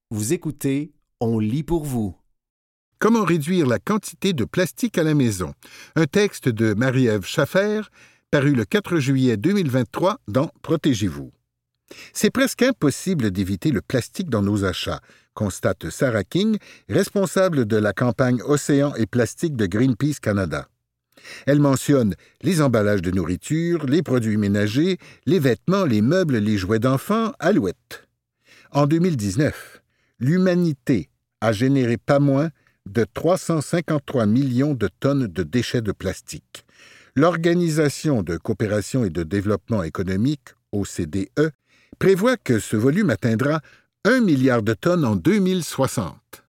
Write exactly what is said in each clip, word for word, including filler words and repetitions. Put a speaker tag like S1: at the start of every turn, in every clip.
S1: Vous écoutez, on lit pour vous.
S2: Comment réduire la quantité de plastique à la maison? Un texte de Marie-Ève Schaffer, paru le quatre juillet deux mille vingt-trois dans Protégez-vous. C'est presque impossible d'éviter le plastique dans nos achats, constate Sarah King, responsable de la campagne Océan et plastique de Greenpeace Canada. Elle mentionne les emballages de nourriture, les produits ménagers, les vêtements, les meubles, les jouets d'enfants, Alouette. En deux mille dix-neuf, l'humanité a généré pas moins de trois cent cinquante-trois millions de tonnes de déchets de plastique. L'Organisation de coopération et de développement économique, O C D E, prévoit que ce volume atteindra un milliard de tonnes en deux mille soixante.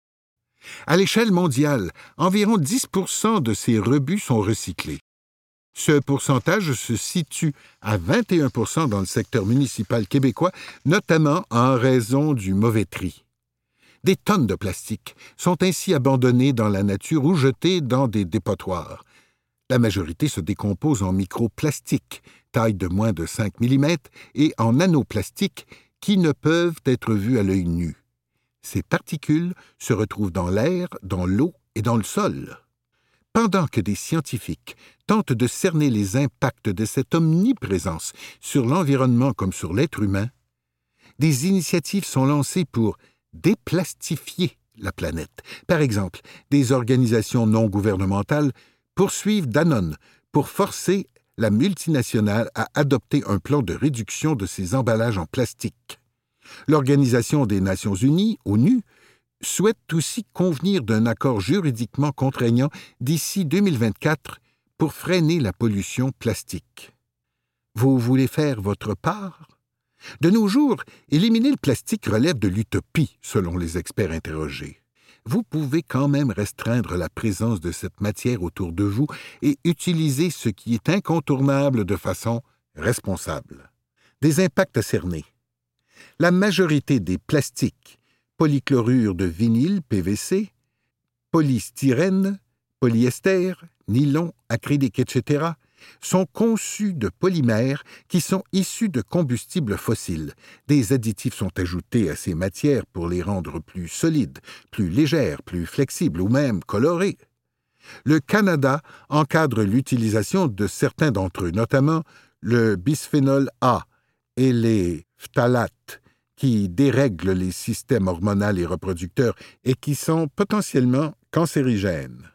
S2: À l'échelle mondiale, environ dix pour cent de ces rebuts sont recyclés. Ce pourcentage se situe à vingt et un pour cent dans le secteur municipal québécois, notamment en raison du mauvais tri. Des tonnes de plastique sont ainsi abandonnées dans la nature ou jetées dans des dépotoirs. La majorité se décompose en microplastiques, taille de moins de cinq millimètres, et en nanoplastiques qui ne peuvent être vus à l'œil nu. Ces particules se retrouvent dans l'air, dans l'eau et dans le sol. Pendant que des scientifiques tentent de cerner les impacts de cette omniprésence sur l'environnement comme sur l'être humain, des initiatives sont lancées pour déplastifier la planète. Par exemple, des organisations non gouvernementales poursuivent Danone pour forcer la multinationale à adopter un plan de réduction de ses emballages en plastique. L'Organisation des Nations Unies, ONU, souhaite aussi convenir d'un accord juridiquement contraignant d'ici deux mille vingt-quatre pour freiner la pollution plastique. Vous voulez faire votre part? De nos jours, éliminer le plastique relève de l'utopie, selon les experts interrogés. Vous pouvez quand même restreindre la présence de cette matière autour de vous et utiliser ce qui est incontournable de façon responsable. Des impacts à cerner. La majorité des plastiques, polychlorure de vinyle, P V C, polystyrène, polyester, nylon, acrylique, et cetera, sont conçus de polymères qui sont issus de combustibles fossiles. Des additifs sont ajoutés à ces matières pour les rendre plus solides, plus légères, plus flexibles ou même colorées. Le Canada encadre l'utilisation de certains d'entre eux, notamment le bisphénol A et les phtalates, qui dérèglent les systèmes hormonaux et reproducteurs et qui sont potentiellement cancérigènes.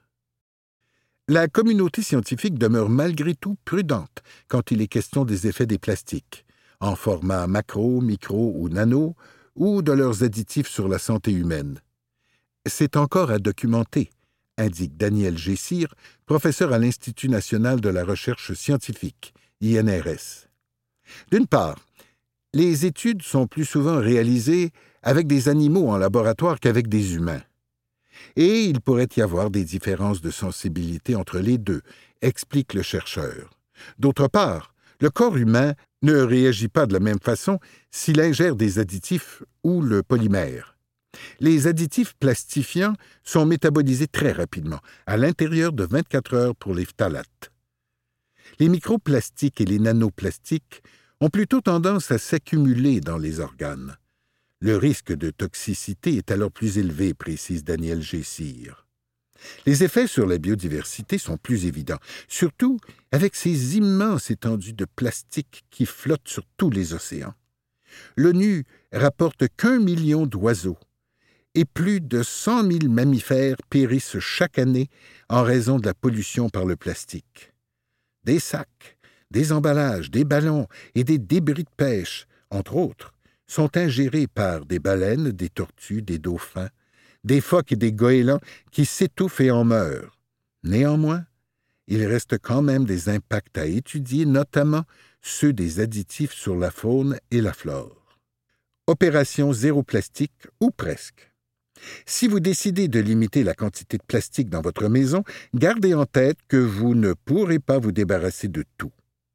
S2: La communauté scientifique demeure malgré tout prudente quand il est question des effets des plastiques, en format macro, micro ou nano, ou de leurs additifs sur la santé humaine. C'est encore à documenter, indique Daniel Gessir, professeur à l'Institut national de la recherche scientifique, I N R S. D'une part, les études sont plus souvent réalisées avec des animaux en laboratoire qu'avec des humains. Et il pourrait y avoir des différences de sensibilité entre les deux, explique le chercheur. D'autre part, le corps humain ne réagit pas de la même façon s'il ingère des additifs ou le polymère. Les additifs plastifiants sont métabolisés très rapidement, à l'intérieur de vingt-quatre heures pour les phtalates. Les microplastiques et les nanoplastiques ont plutôt tendance à s'accumuler dans les organes. Le risque de toxicité est alors plus élevé, précise Daniel Gessir. Les effets sur la biodiversité sont plus évidents, surtout avec ces immenses étendues de plastique qui flottent sur tous les océans. L'ONU rapporte qu'un million d'oiseaux et plus de cent mille mammifères périssent chaque année en raison de la pollution par le plastique. Des sacs, des emballages, des ballons et des débris de pêche, entre autres, sont ingérés par des baleines, des tortues, des dauphins, des phoques et des goélands qui s'étouffent et en meurent. Néanmoins, il reste quand même des impacts à étudier, notamment ceux des additifs sur la faune et la flore. Opération zéro plastique ou presque. Si vous décidez de limiter la quantité de plastique dans votre maison, gardez en tête que vous ne pourrez pas vous débarrasser de tout.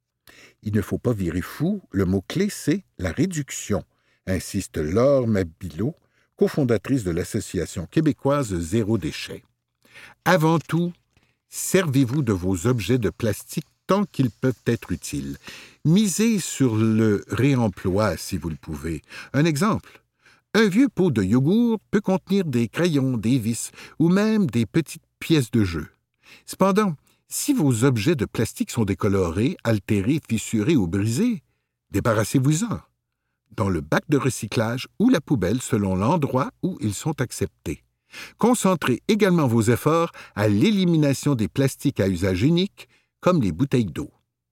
S2: Il ne faut pas virer fou, le mot-clé c'est la réduction, insiste Laure Mabilot, cofondatrice de l'Association québécoise Zéro Déchet. Avant tout, servez-vous de vos objets de plastique tant qu'ils peuvent être utiles. Misez sur le réemploi si vous le pouvez. Un exemple, Un vieux pot de yogourt peut contenir des crayons, des vis ou même des petites pièces de jeu. Cependant, si vos objets de plastique sont décolorés, altérés, fissurés ou brisés, débarrassez-vous-en dans le bac de recyclage ou la poubelle selon l'endroit où ils sont acceptés. Concentrez également vos efforts à l'élimination des plastiques à usage unique, comme les bouteilles d'eau.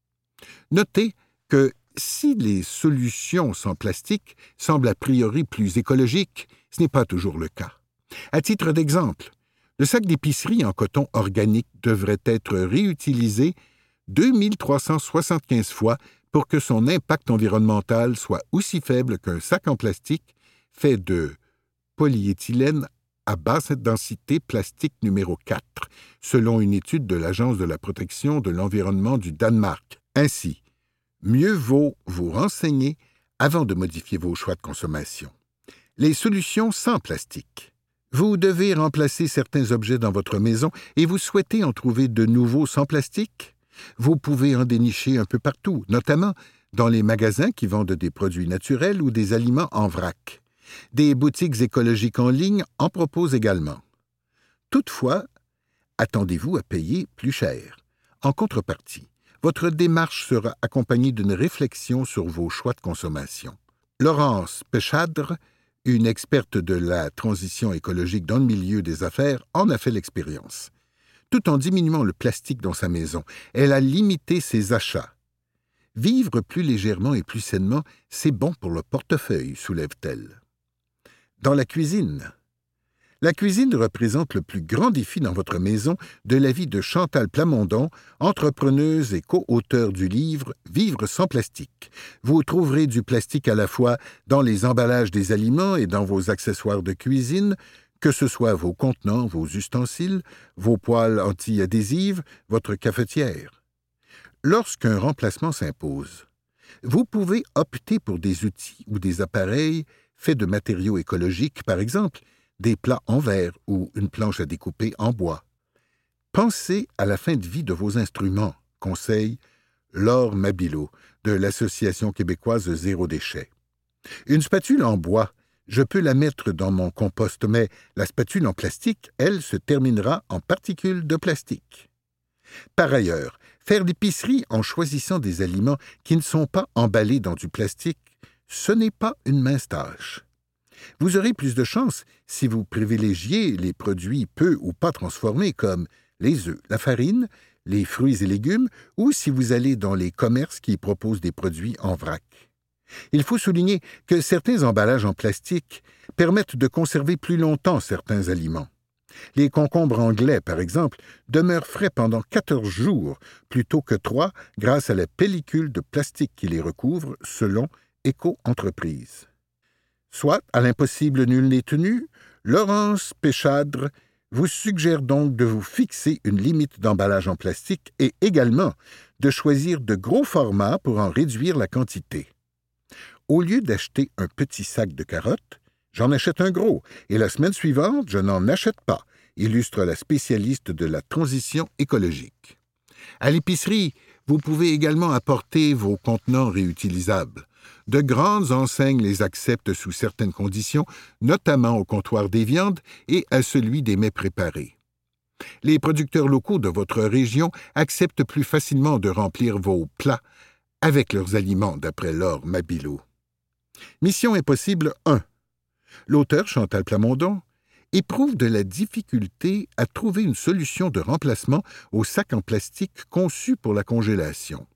S2: Notez que si les solutions sans plastique semblent a priori plus écologiques, ce n'est pas toujours le cas. À titre d'exemple, le sac d'épicerie en coton organique devrait être réutilisé deux mille trois cent soixante-quinze fois pour que son impact environnemental soit aussi faible qu'un sac en plastique fait de polyéthylène à basse densité plastique numéro quatre, selon une étude de l'Agence de la protection de l'environnement du Danemark. Ainsi, mieux vaut vous renseigner avant de modifier vos choix de consommation. Les solutions sans plastique. Vous devez remplacer certains objets dans votre maison et vous souhaitez en trouver de nouveaux sans plastique? Vous pouvez en dénicher un peu partout, notamment dans les magasins qui vendent des produits naturels ou des aliments en vrac. Des boutiques écologiques en ligne en proposent également. Toutefois, attendez-vous à payer plus cher. En contrepartie, votre démarche sera accompagnée d'une réflexion sur vos choix de consommation. Laurence Pechadre, une experte de la transition écologique dans le milieu des affaires, en a fait l'expérience. Tout en diminuant le plastique dans sa maison, elle a limité ses achats. Vivre plus légèrement et plus sainement, c'est bon pour le portefeuille, soulève-t-elle. Dans la cuisine. La cuisine représente le plus grand défi dans votre maison de la vie de Chantal Plamondon, entrepreneuse et co-auteure du livre « Vivre sans plastique ». Vous trouverez du plastique à la fois dans les emballages des aliments et dans vos accessoires de cuisine, que ce soit vos contenants, vos ustensiles, vos poêles anti-adhésives, votre cafetière. Lorsqu'un remplacement s'impose, vous pouvez opter pour des outils ou des appareils faits de matériaux écologiques, par exemple des plats en verre ou une planche à découper en bois. Pensez à la fin de vie de vos instruments, conseille Laure Mabilot de l'Association québécoise Zéro Déchet. Une spatule en bois, je peux la mettre dans mon compost, mais la spatule en plastique, elle, se terminera en particules de plastique. Par ailleurs, faire l'épicerie en choisissant des aliments qui ne sont pas emballés dans du plastique, ce n'est pas une mince tâche. Vous aurez plus de chance si vous privilégiez les produits peu ou pas transformés comme les œufs, la farine, les fruits et légumes, ou si vous allez dans les commerces qui proposent des produits en vrac. Il faut souligner que certains emballages en plastique permettent de conserver plus longtemps certains aliments. Les concombres anglais, par exemple, demeurent frais pendant quatorze jours plutôt que trois grâce à la pellicule de plastique qui les recouvre, selon Éco-Entreprise. Soit, à l'impossible nul n'est tenu, Laurence Pechadre vous suggère donc de vous fixer une limite d'emballage en plastique et également de choisir de gros formats pour en réduire la quantité. Au lieu d'acheter un petit sac de carottes, j'en achète un gros, et la semaine suivante, je n'en achète pas, illustre la spécialiste de la transition écologique. À l'épicerie, vous pouvez également apporter vos contenants réutilisables. De grandes enseignes les acceptent sous certaines conditions, notamment au comptoir des viandes et à celui des mets préparés. Les producteurs locaux de votre région acceptent plus facilement de remplir vos plats avec leurs aliments, d'après Laure Mabilot. Mission impossible un. L'auteur Chantal Plamondon éprouve de la difficulté à trouver une solution de remplacement aux sacs en plastique conçus pour la congélation.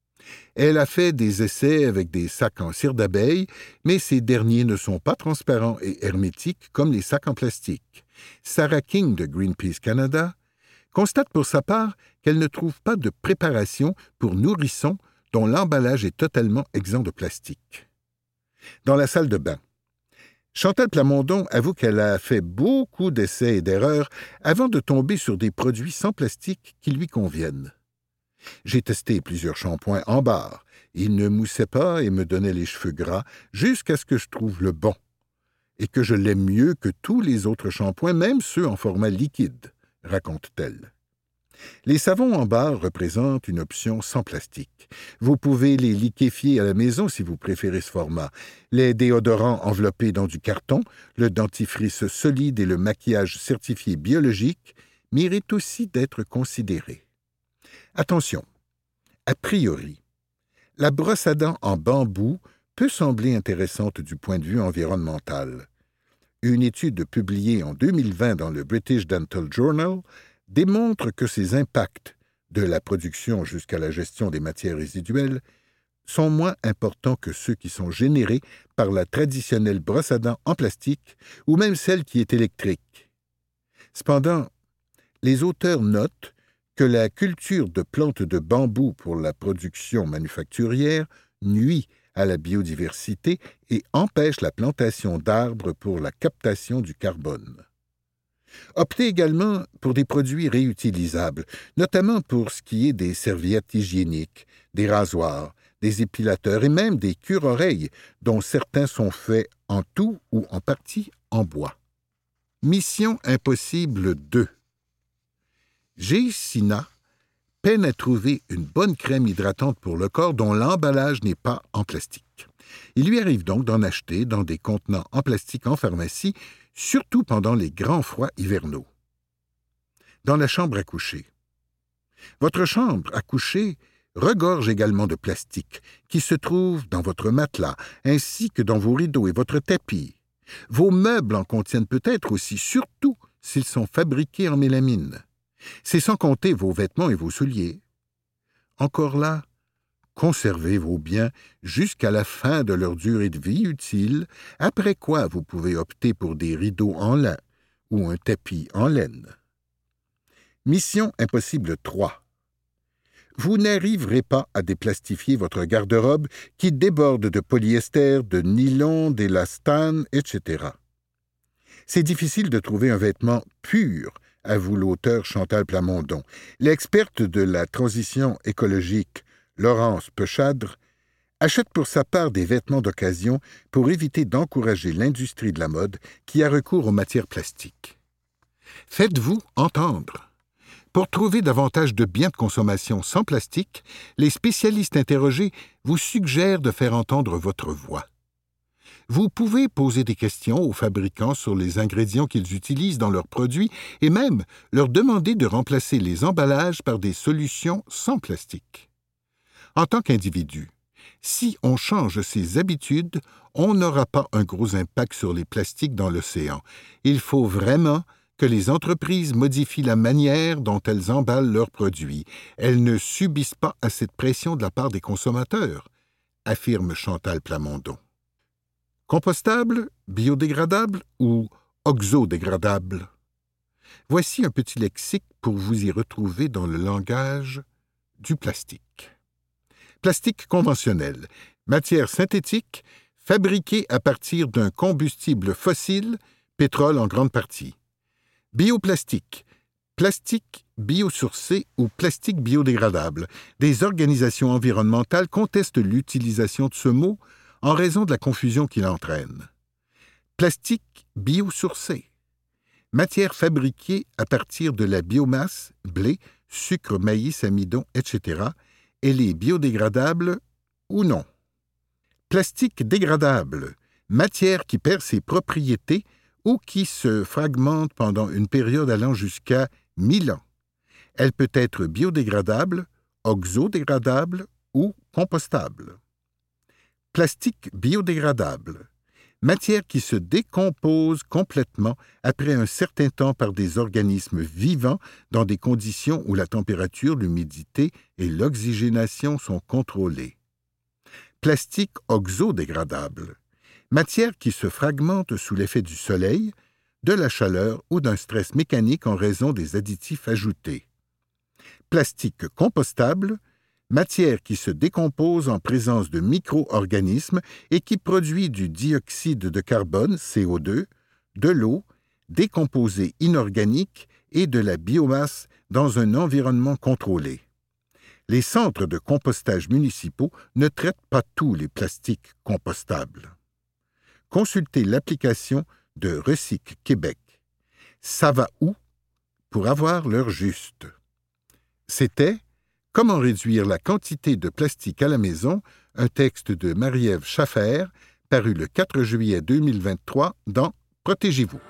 S2: Elle a fait des essais avec des sacs en cire d'abeille, mais ces derniers ne sont pas transparents et hermétiques comme les sacs en plastique. Sarah King de Greenpeace Canada constate pour sa part qu'elle ne trouve pas de préparation pour nourrissons dont l'emballage est totalement exempt de plastique. Dans la salle de bain, Chantal Plamondon avoue qu'elle a fait beaucoup d'essais et d'erreurs avant de tomber sur des produits sans plastique qui lui conviennent. J'ai testé plusieurs shampoings en barre. Ils ne moussaient pas et me donnaient les cheveux gras jusqu'à ce que je trouve le bon et que je l'aime mieux que tous les autres shampoings, même ceux en format liquide, raconte-t-elle. Les savons en barre représentent une option sans plastique. Vous pouvez les liquéfier à la maison si vous préférez ce format. Les déodorants enveloppés dans du carton, le dentifrice solide et le maquillage certifié biologique méritent aussi d'être considérés. Attention, a priori, la brosse à dents en bambou peut sembler intéressante du point de vue environnemental. Une étude publiée en deux mille vingt dans le British Dental Journal démontre que ces impacts, de la production jusqu'à la gestion des matières résiduelles, sont moins importants que ceux qui sont générés par la traditionnelle brosse à dents en plastique ou même celle qui est électrique. Cependant, les auteurs notent que la culture de plantes de bambou pour la production manufacturière nuit à la biodiversité et empêche la plantation d'arbres pour la captation du carbone. Optez également pour des produits réutilisables, notamment pour ce qui est des serviettes hygiéniques, des rasoirs, des épilateurs et même des cure-oreilles, dont certains sont faits en tout ou en partie en bois. Mission impossible deux. G. Sina peine à trouver une bonne crème hydratante pour le corps dont l'emballage n'est pas en plastique. Il lui arrive donc d'en acheter dans des contenants en plastique en pharmacie, surtout pendant les grands froids hivernaux. Dans la chambre à coucher. Votre chambre à coucher regorge également de plastique qui se trouve dans votre matelas, ainsi que dans vos rideaux et votre tapis. Vos meubles en contiennent peut-être aussi, surtout s'ils sont fabriqués en mélamine. C'est sans compter vos vêtements et vos souliers. Encore là, conservez vos biens jusqu'à la fin de leur durée de vie utile, après quoi vous pouvez opter pour des rideaux en lin ou un tapis en laine. Mission impossible trois. Vous n'arriverez pas à déplastifier votre garde-robe qui déborde de polyester, de nylon, d'élastane, et cetera. C'est difficile de trouver un vêtement pur, avoue l'auteur Chantal Plamondon. L'experte de la transition écologique, Laurence Pechadre, achète pour sa part des vêtements d'occasion pour éviter d'encourager l'industrie de la mode qui a recours aux matières plastiques. Faites-vous entendre. Pour trouver davantage de biens de consommation sans plastique, les spécialistes interrogés vous suggèrent de faire entendre votre voix. Vous pouvez poser des questions aux fabricants sur les ingrédients qu'ils utilisent dans leurs produits et même leur demander de remplacer les emballages par des solutions sans plastique. En tant qu'individu, si on change ses habitudes, on n'aura pas un gros impact sur les plastiques dans l'océan. Il faut vraiment que les entreprises modifient la manière dont elles emballent leurs produits. Elles ne subissent pas assez de pression de la part des consommateurs, affirme Chantal Plamondon. Compostable, biodégradable ou oxodégradable? Voici un petit lexique pour vous y retrouver dans le langage du plastique. Plastique conventionnel, matière synthétique, fabriquée à partir d'un combustible fossile, pétrole en grande partie. Bioplastique, plastique biosourcé ou plastique biodégradable. Des organisations environnementales contestent l'utilisation de ce mot en raison de la confusion qu'il entraîne. Plastique biosourcé, matière fabriquée à partir de la biomasse, blé, sucre, maïs, amidon, et cetera, elle est biodégradable ou non. Plastique dégradable, matière qui perd ses propriétés ou qui se fragmente pendant une période allant jusqu'à mille ans. Elle peut être biodégradable, oxodégradable ou compostable. Plastique biodégradable, matière qui se décompose complètement après un certain temps par des organismes vivants dans des conditions où la température, l'humidité et l'oxygénation sont contrôlées. Plastique oxodégradable, matière qui se fragmente sous l'effet du soleil, de la chaleur ou d'un stress mécanique en raison des additifs ajoutés. Plastique compostable, matière qui se décompose en présence de micro-organismes et qui produit du dioxyde de carbone, C O deux, de l'eau, des composés inorganiques et de la biomasse dans un environnement contrôlé. Les centres de compostage municipaux ne traitent pas tous les plastiques compostables. Consultez l'application de Recyc Québec. Ça va où? Pour avoir l'heure juste. C'était « Comment réduire la quantité de plastique à la maison », un texte de Marie-Ève Schaffer, paru le quatre juillet deux mille vingt-trois dans Protégez-vous.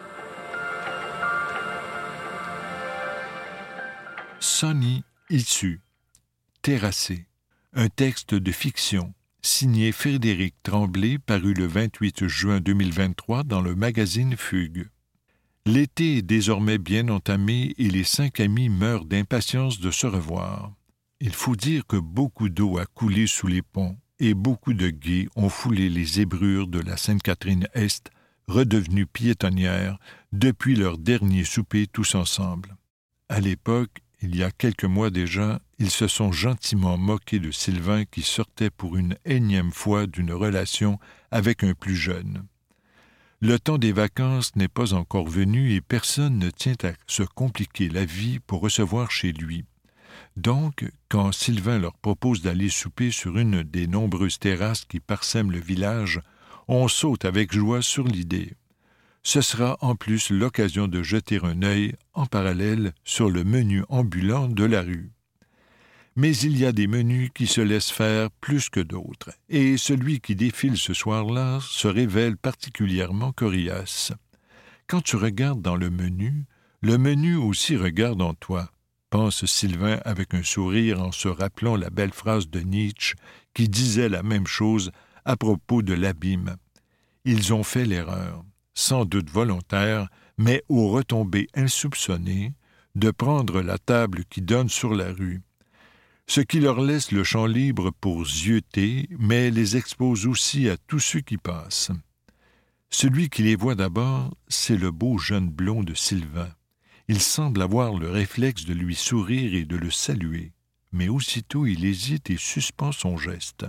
S3: Sonny Issu, Terrassé, un texte de fiction, signé Frédéric Tremblay, paru le vingt-huit juin deux mille vingt-trois dans le magazine Fugue. L'été est désormais bien entamé et les cinq amis meurent d'impatience de se revoir. Il faut dire que beaucoup d'eau a coulé sous les ponts et beaucoup de gays ont foulé les zébrures de la Sainte-Catherine-Est, redevenue piétonnière, depuis leur dernier souper tous ensemble. À l'époque, il y a quelques mois déjà, ils se sont gentiment moqués de Sylvain qui sortait pour une énième fois d'une relation avec un plus jeune. Le temps des vacances n'est pas encore venu et personne ne tient à se compliquer la vie pour recevoir chez lui. Donc, quand Sylvain leur propose d'aller souper sur une des nombreuses terrasses qui parsèment le village, on saute avec joie sur l'idée. Ce sera en plus l'occasion de jeter un œil en parallèle sur le menu ambulant de la rue. Mais il y a des menus qui se laissent faire plus que d'autres, et celui qui défile ce soir-là se révèle particulièrement coriace. Quand tu regardes dans le menu, le menu aussi regarde en toi, pense Sylvain avec un sourire en se rappelant la belle phrase de Nietzsche qui disait la même chose à propos de l'abîme. Ils ont fait l'erreur, sans doute volontaire, mais aux retombées insoupçonnées, de prendre la table qui donne sur la rue, ce qui leur laisse le champ libre pour zioter, mais les expose aussi à tous ceux qui passent. Celui qui les voit d'abord, c'est le beau jeune blond de Sylvain. Il semble avoir le réflexe de lui sourire et de le saluer, mais aussitôt il hésite et suspend son geste.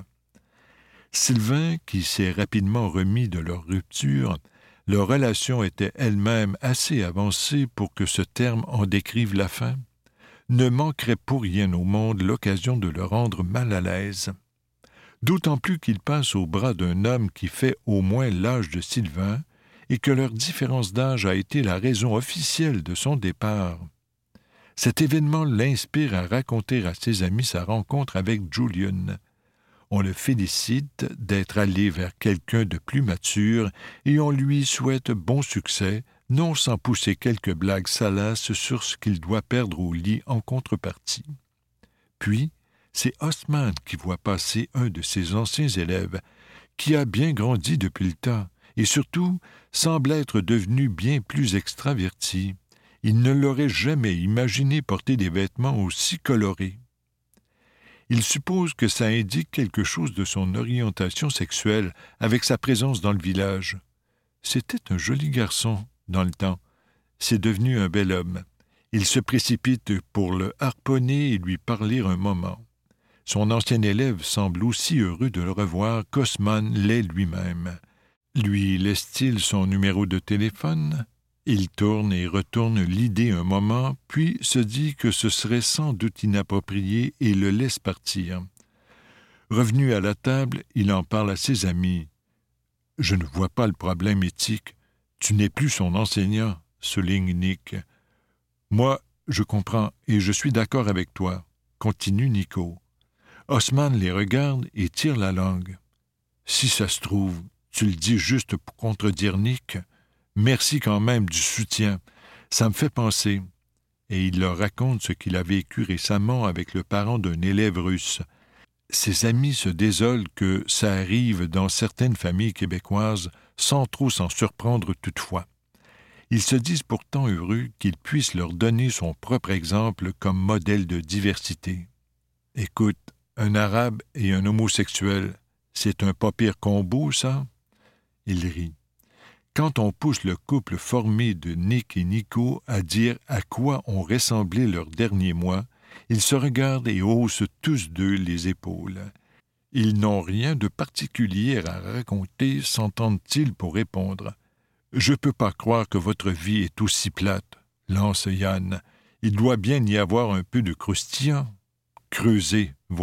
S3: Sylvain, qui s'est rapidement remis de leur rupture, leur relation était elle-même assez avancée pour que ce terme en décrive la fin, ne manquerait pour rien au monde l'occasion de le rendre mal à l'aise. D'autant plus qu'il passe au bras d'un homme qui fait au moins l'âge de Sylvain et que leur différence d'âge a été la raison officielle de son départ. Cet événement l'inspire à raconter à ses amis sa rencontre avec Julian. On le félicite d'être allé vers quelqu'un de plus mature et on lui souhaite bon succès, non sans pousser quelques blagues salaces sur ce qu'il doit perdre au lit en contrepartie. Puis, c'est Osman qui voit passer un de ses anciens élèves, qui a bien grandi depuis le temps, et surtout semble être devenu bien plus extraverti. Il ne l'aurait jamais imaginé porter des vêtements aussi colorés. Il suppose que ça indique quelque chose de son orientation sexuelle avec sa présence dans le village. C'était un joli garçon dans le temps. C'est devenu un bel homme. Il se précipite pour le harponner et lui parler un moment. Son ancien élève semble aussi heureux de le revoir qu'Osman l'est lui-même. Lui laisse-t-il son numéro de téléphone? Il tourne et retourne l'idée un moment, puis se dit que ce serait sans doute inapproprié et le laisse partir. Revenu à la table, il en parle à ses amis. « Je ne vois pas le problème éthique. Tu n'es plus son enseignant, » souligne Nick. « Moi, je comprends et je suis d'accord avec toi, » continue Nico. Osman les regarde et tire la langue. « Si ça se trouve, tu le dis juste pour contredire Nick. Merci quand même du soutien. Ça me fait penser. » Et il leur raconte ce qu'il a vécu récemment avec le parent d'un élève russe. Ses amis se désolent que ça arrive dans certaines familles québécoises sans trop s'en surprendre toutefois. Ils se disent pourtant heureux qu'il puisse leur donner son propre exemple comme modèle de diversité. « Écoute, un arabe et un homosexuel, c'est un pas pire combo, ça? » Il rit. Quand on pousse le couple formé de Nick et Nico à dire à quoi ont ressemblé leurs derniers mois, ils se regardent et haussent tous deux les épaules. Ils n'ont rien de particulier à raconter, s'entendent-ils pour répondre. « Je peux pas croire que votre vie est aussi plate, » lance Yann. « Il doit bien y avoir un peu de croustillant. Creuser, voir. »«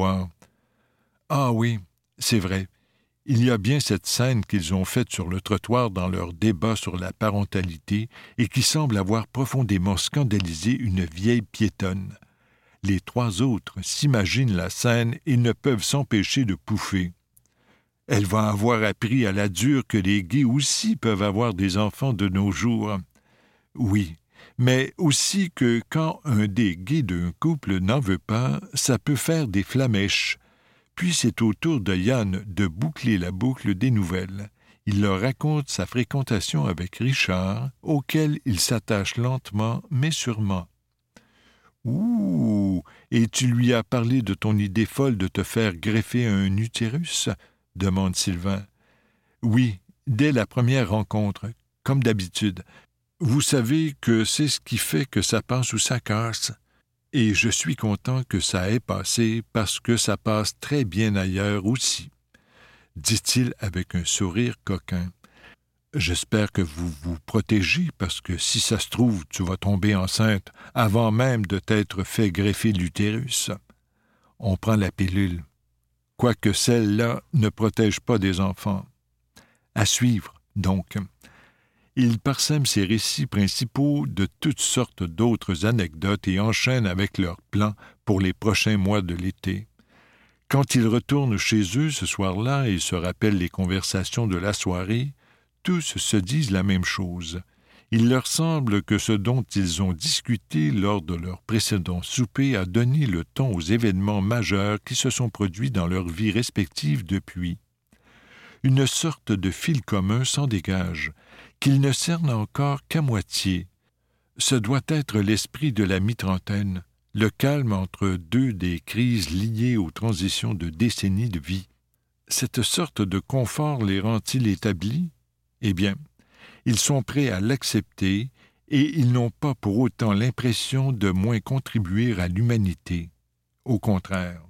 S3: Ah oui, c'est vrai. Il y a bien cette scène qu'ils ont faite sur le trottoir dans leur débat sur la parentalité et qui semble avoir profondément scandalisé une vieille piétonne. Les trois autres s'imaginent la scène et ne peuvent s'empêcher de pouffer. Elle va avoir appris à la dure que les gays aussi peuvent avoir des enfants de nos jours. Oui, mais aussi que quand un des gays d'un couple n'en veut pas, ça peut faire des flamèches. Puis c'est au tour de Yann de boucler la boucle des nouvelles. Il leur raconte sa fréquentation avec Richard, auquel il s'attache lentement mais sûrement. « Ouh! Et tu lui as parlé de ton idée folle de te faire greffer un utérus ?» demande Sylvain. « Oui, dès la première rencontre, comme d'habitude. Vous savez que c'est ce qui fait que ça passe ou ça casse. Et je suis content que ça ait passé parce que ça passe très bien ailleurs aussi. » dit-il avec un sourire coquin. « J'espère que vous vous protégez parce que si ça se trouve, tu vas tomber enceinte avant même de t'être fait greffer l'utérus. On prend la pilule, quoique celle-là ne protège pas des enfants. À suivre, donc. » Il parsème ses récits principaux de toutes sortes d'autres anecdotes et enchaîne avec leurs plans pour les prochains mois de l'été. Quand ils retournent chez eux ce soir-là et se rappellent les conversations de la soirée, tous se disent la même chose. Il leur semble que ce dont ils ont discuté lors de leur précédent souper a donné le ton aux événements majeurs qui se sont produits dans leurs vies respectives depuis. Une sorte de fil commun s'en dégage, qu'il ne cerne encore qu'à moitié. Ce doit être l'esprit de la mi-trentaine, le calme entre deux des crises liées aux transitions de décennies de vie. Cette sorte de confort les rend-il établis? Eh bien, ils sont prêts à l'accepter et ils n'ont pas pour autant l'impression de moins contribuer à l'humanité. Au contraire.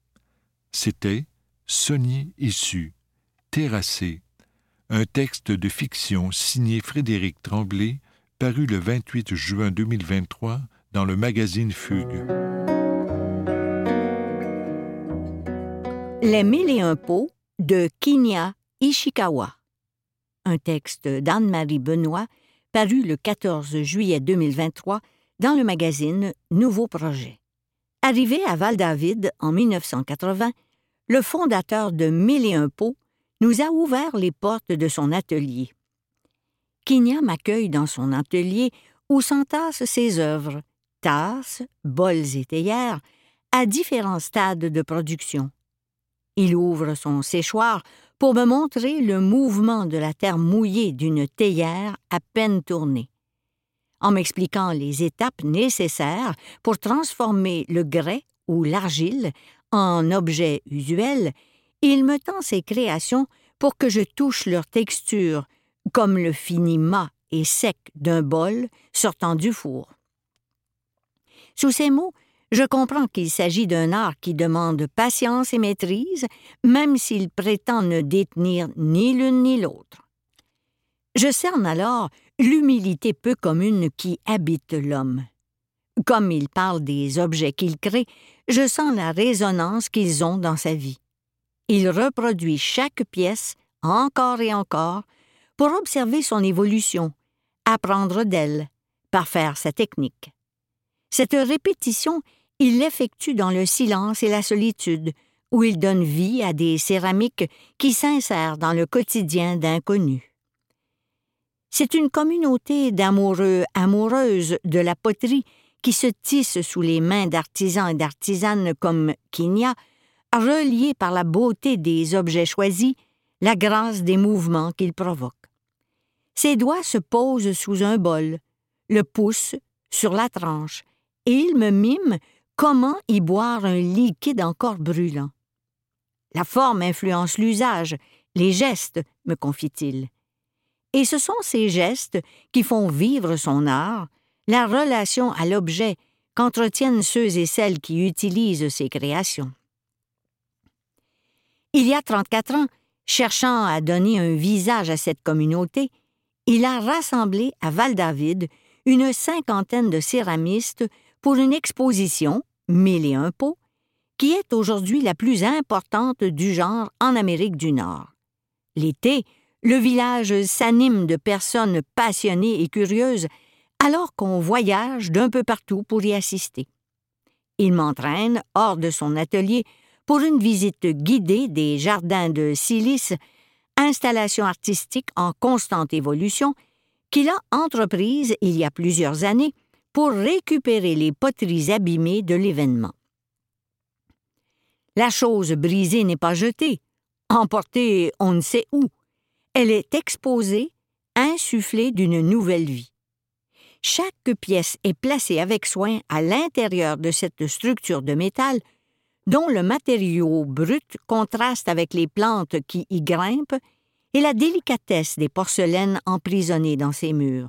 S3: C'était Sonny Issu, Terrassé, un texte de fiction signé Frédéric Tremblay, paru le vingt-huit juin deux mille vingt-trois dans le magazine Fugue.
S4: Les mille et un pots de Kinya Ishikawa. Un texte d'Anne-Marie Benoît, paru le quatorze juillet deux mille vingt-trois dans le magazine Nouveau Projet. Arrivé à Val-David en mille neuf cent quatre-vingts, le fondateur de Mille et un pots nous a ouvert les portes de son atelier. Kinya m'accueille dans son atelier où s'entassent ses œuvres, tasses, bols et théières, à différents stades de production. Il ouvre son séchoir pour me montrer le mouvement de la terre mouillée d'une théière à peine tournée. En m'expliquant les étapes nécessaires pour transformer le grès ou l'argile en objet usuel, il me tend ses créations pour que je touche leur texture, comme le fini mat et sec d'un bol sortant du four. Sous ces mots, je comprends qu'il s'agit d'un art qui demande patience et maîtrise, même s'il prétend ne détenir ni l'une ni l'autre. Je cerne alors l'humilité peu commune qui habite l'homme. Comme il parle des objets qu'il crée, je sens la résonance qu'ils ont dans sa vie. Il reproduit chaque pièce, encore et encore, pour observer son évolution, apprendre d'elle, parfaire sa technique. Cette répétition, il l'effectue dans le silence et la solitude, où il donne vie à des céramiques qui s'insèrent dans le quotidien d'inconnus. C'est une communauté d'amoureux, amoureuses de la poterie qui se tisse sous les mains d'artisans et d'artisanes comme Kinya, reliés par la beauté des objets choisis, la grâce des mouvements qu'ils provoquent. Ses doigts se posent sous un bol, le pouce sur la tranche, et il me mime comment y boire un liquide encore brûlant. La forme influence l'usage, les gestes, me confie-t-il. Et ce sont ces gestes qui font vivre son art, la relation à l'objet qu'entretiennent ceux et celles qui utilisent ses créations. Il y a trente-quatre ans, cherchant à donner un visage à cette communauté, il a rassemblé à Val-David une cinquantaine de céramistes pour une exposition, Mille et un pots, qui est aujourd'hui la plus importante du genre en Amérique du Nord. L'été, le village s'anime de personnes passionnées et curieuses alors qu'on voyage d'un peu partout pour y assister. Il m'entraîne hors de son atelier pour une visite guidée des jardins de silice, installation artistique en constante évolution, qu'il a entreprise il y a plusieurs années pour récupérer les poteries abîmées de l'événement. La chose brisée n'est pas jetée, emportée on ne sait où. Elle est exposée, insufflée d'une nouvelle vie. Chaque pièce est placée avec soin à l'intérieur de cette structure de métal dont le matériau brut contraste avec les plantes qui y grimpent et la délicatesse des porcelaines emprisonnées dans ses murs.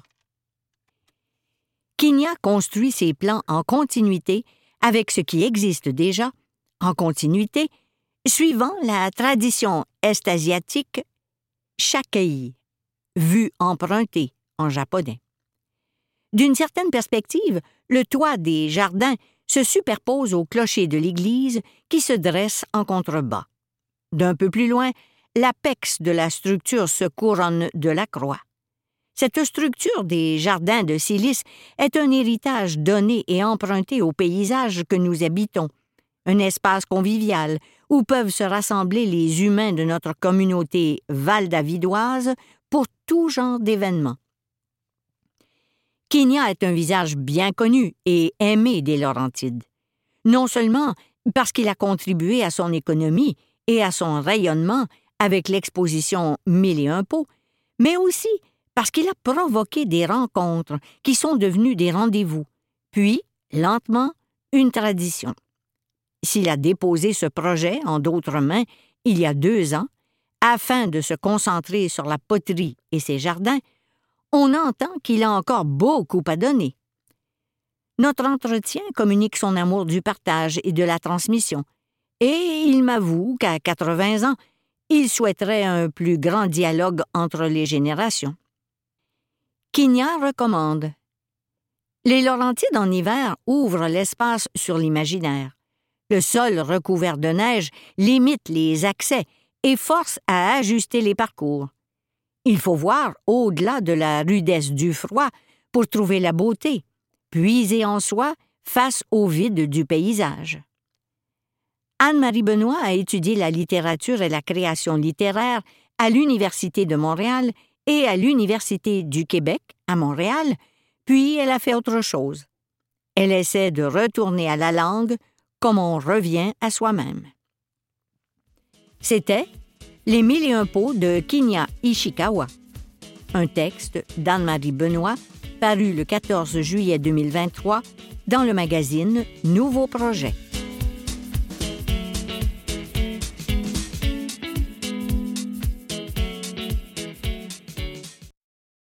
S4: Quignat construit ses plans en continuité avec ce qui existe déjà, en continuité, suivant la tradition est-asiatique shakkei, vue empruntée en japonais. D'une certaine perspective, le toit des jardins se superpose au clocher de l'église qui se dresse en contrebas. D'un peu plus loin, l'apex de la structure se couronne de la croix. Cette structure des jardins de silice est un héritage donné et emprunté au paysage que nous habitons, un espace convivial où peuvent se rassembler les humains de notre communauté val-davidoise pour tout genre d'événements. Quignat est un visage bien connu et aimé des Laurentides, non seulement parce qu'il a contribué à son économie et à son rayonnement avec l'exposition Mille et un pots, mais aussi parce qu'il a provoqué des rencontres qui sont devenues des rendez-vous, puis, lentement, une tradition. S'il a déposé ce projet en d'autres mains il y a deux ans, afin de se concentrer sur la poterie et ses jardins, on entend qu'il a encore beaucoup à donner. Notre entretien communique son amour du partage et de la transmission, et il m'avoue qu'à quatre-vingts ans, il souhaiterait un plus grand dialogue entre les générations. Quignat recommande. Les Laurentides en hiver ouvrent l'espace sur l'imaginaire. Le sol recouvert de neige limite les accès et force à ajuster les parcours. Il faut voir au-delà de la rudesse du froid pour trouver la beauté, puiser en soi face au vide du paysage. Anne-Marie Benoît a étudié la littérature et la création littéraire à l'Université de Montréal et à l'Université du Québec, à Montréal, puis elle a fait autre chose. Elle essaie de retourner à la langue comme on revient à soi-même. C'était Les Mille et un pots de Quignat Ishikawa, un texte d'Anne-Marie Benoît paru le quatorze juillet deux mille vingt-trois dans le magazine Nouveau Projet.